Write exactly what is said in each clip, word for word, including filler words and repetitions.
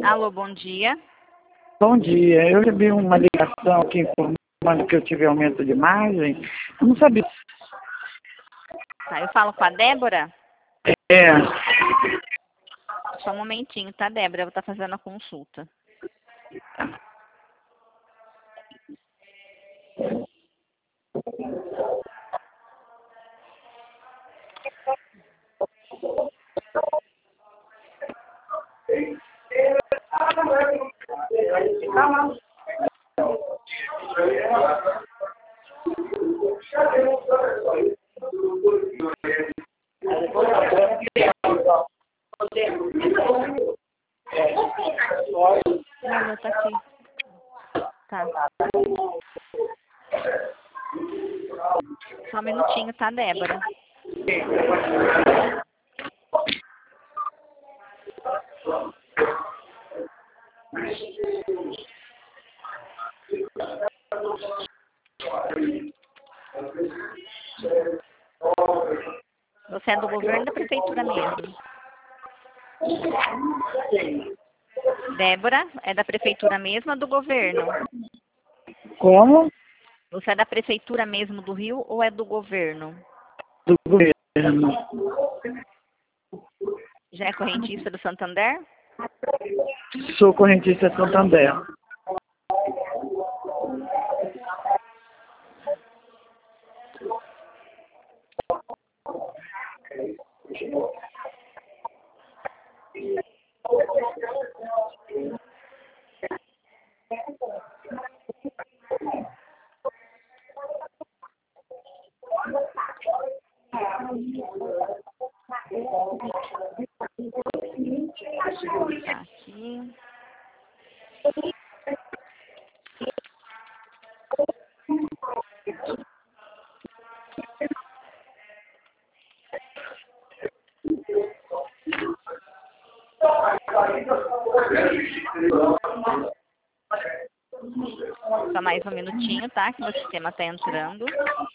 Alô, bom dia. Bom dia, eu recebi uma ligação aqui informando que eu tive aumento de margem. Eu não sabia. Tá, eu falo com a Débora? É. Só um momentinho, tá, Débora? Eu vou estar fazendo a consulta. Não, tá aqui. Tá. Só um minutinho, tá, Débora? Você é do governo ou da prefeitura mesmo? Débora, é da prefeitura mesmo ou do governo? Como? Você é da prefeitura mesmo do Rio ou é do governo? Do governo. Já é correntista do Santander? Sou correntista Santander. Tá aqui. Só mais um minutinho, tá? Que meu sistema tá entrando.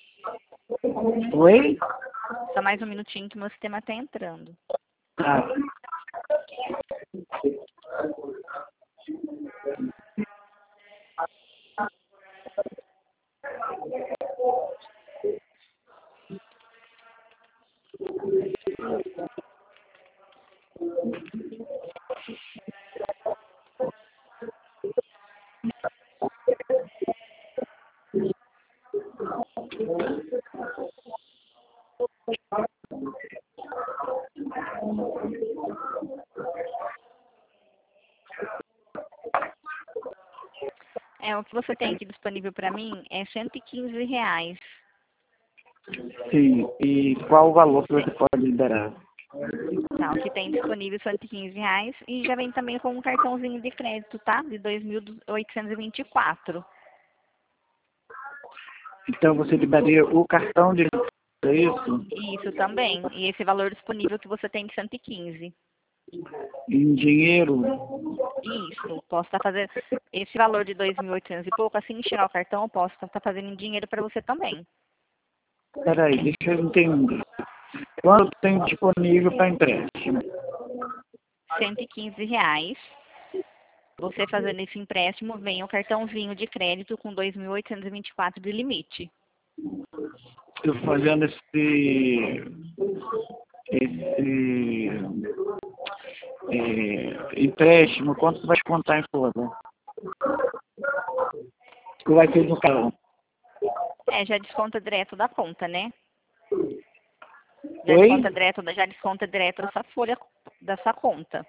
Oi? Só mais um minutinho que meu sistema tá entrando. Ah. É, o que você tem aqui disponível para mim é cento e quinze reais. Sim, e qual o valor que você pode liberar? Tá, o que tem disponível cento e quinze reais e já vem também com um cartãozinho de crédito, tá? De dois mil oitocentos e vinte e quatro. Então você liberaria o cartão de é isso? Isso também. E esse valor disponível que você tem de cento e quinze. Em dinheiro? Isso. Posso estar fazendo esse valor de dois mil e oitocentos e pouco, assim que chegar o cartão, eu posso estar fazendo em dinheiro para você também. Peraí, deixa eu entender. Quanto tem disponível para empréstimo? cento e quinze reais. Você fazendo esse empréstimo, vem o cartãozinho de crédito com dois mil oitocentos e vinte e quatro de limite. Eu fazendo esse, esse é, empréstimo, quanto vai descontar em folha? Que vai ter no cartão? É, já desconta direto da conta, né? Já Oi? desconta direto, já desconta direto da sua folha, da sua conta.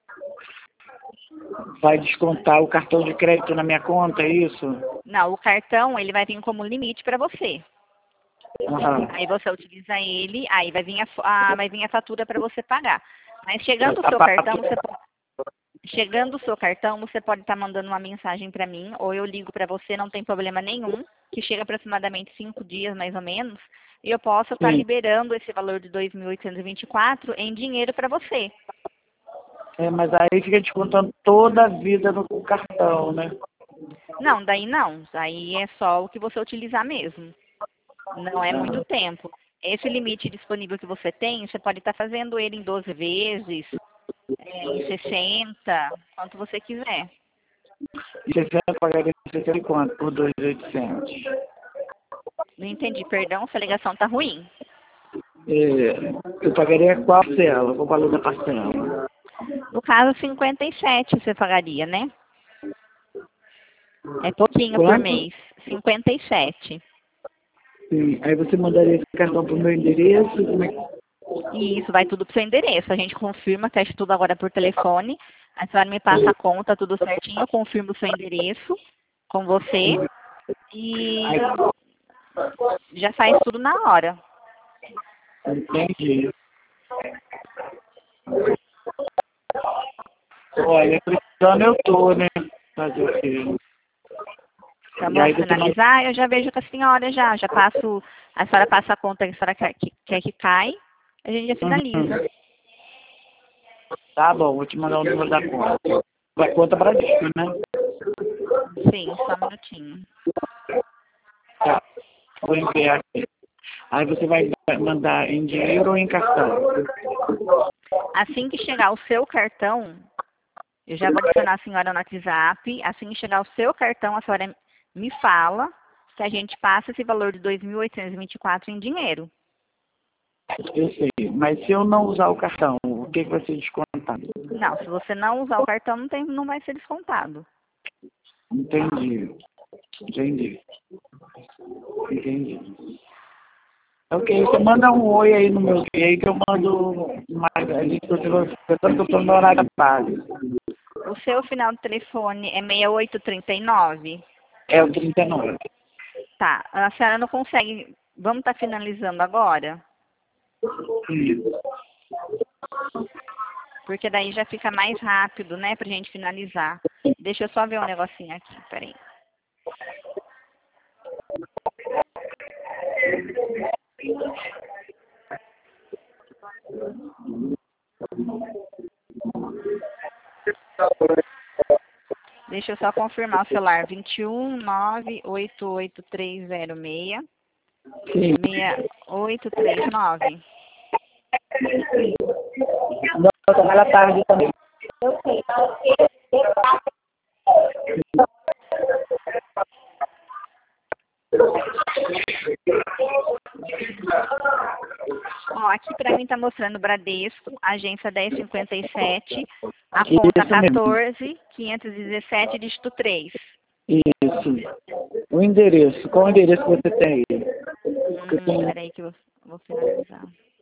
Vai descontar o cartão de crédito na minha conta, é isso? Não, o cartão, ele vai vir como limite para você. Aham. Aí você utiliza ele, aí vai vir a, a, vai vir a fatura para você pagar. Mas chegando o A seu pa- cartão, você pode, chegando o seu cartão, você pode estar mandando uma mensagem para mim, ou eu ligo para você, não tem problema nenhum, que chega aproximadamente cinco dias, mais ou menos, e eu posso estar Sim. liberando esse valor de dois mil oitocentos e vinte e quatro em dinheiro para você. É, mas aí fica descontando toda a vida no cartão, né? Não, daí não. Daí é só o que você utilizar mesmo. Não é muito tempo. Esse limite disponível que você tem, você pode estar fazendo ele em doze vezes. é, em sessenta, quanto você quiser. E sessenta eu pagaria sessenta e quanto por dois mil e oitocentos? Não entendi, perdão, essa ligação tá ruim. É, eu pagaria qual parcela? Qual o valor da parcela? No caso, cinquenta e sete você pagaria, né? É pouquinho por Quanto? mês. cinquenta e sete. Sim. Aí você mandaria esse cartão pro meu endereço? Como é que... E isso vai tudo pro seu endereço. A gente confirma, fecha tudo agora por telefone. A senhora me passa a conta, tudo certinho. Eu confirmo o seu endereço com você. E já faz tudo na hora. Entendi. Olha, precisando eu tô, né? Fazer o quê? Vamos finalizar? Eu já vejo com a senhora já. Já passo, a senhora passa a conta que a senhora quer que, quer que cai. A gente já finaliza. Uhum. Tá bom, vou te mandar o número da conta. Vai conta Bradesco, né? Sim, só um minutinho. Tá. Vou enviar aqui. Aí você vai mandar em dinheiro ou em cartão? Assim que chegar o seu cartão, eu já vou adicionar a senhora no WhatsApp. Assim que chegar o seu cartão, a senhora me fala que a gente passa esse valor de dois mil oitocentos e vinte e quatro em dinheiro. Eu sei, mas se eu não usar o cartão, o que, que vai ser descontado? Não, se você não usar o cartão, não, tem, não vai ser descontado. Entendi. Entendi. Entendi. Ok, você manda um oi aí no meu aí que eu mando mais ali que eu estou no horário da tarde. O seu final de telefone é seis oito três nove? É o trinta e nove. Tá, a senhora não consegue. Vamos estar finalizando agora? Sim. Porque daí já fica mais rápido, né, pra gente finalizar. Deixa eu só ver um negocinho aqui, peraí. Deixa eu só confirmar o celular. vinte e um, nove, oito oito três zero seis, Sim. seis oito três nove. Não, eu trabalho à tarde também. Ó, aqui pra mim tá mostrando Bradesco, agência dez cinquenta e sete, a conta quatorze, quinhentos e dezessete, dígito três. Isso. O endereço. Qual o endereço que você tem aí? Hum, peraí que eu vou finalizar.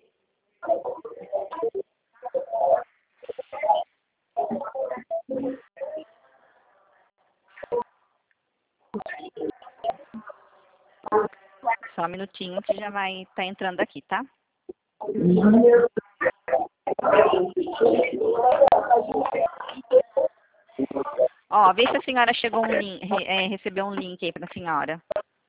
Só um minutinho que já vai estar tá entrando aqui, tá? Ó, vê se a senhora chegou um link, é, recebeu um link aí pra senhora.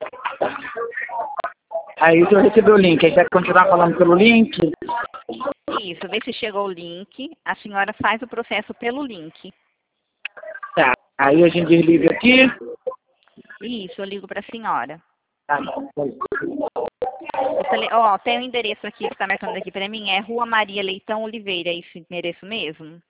Aí você recebeu o link. Aí quer continuar falando pelo link? Isso, vê se chegou o link. A senhora faz o processo pelo link. Tá. Aí a gente desliga aqui. Isso, eu ligo pra senhora. Tá. O tele... Ó, tem o endereço aqui que tá marcando aqui pra mim. É Rua Maria Leitão Oliveira. É esse endereço mesmo?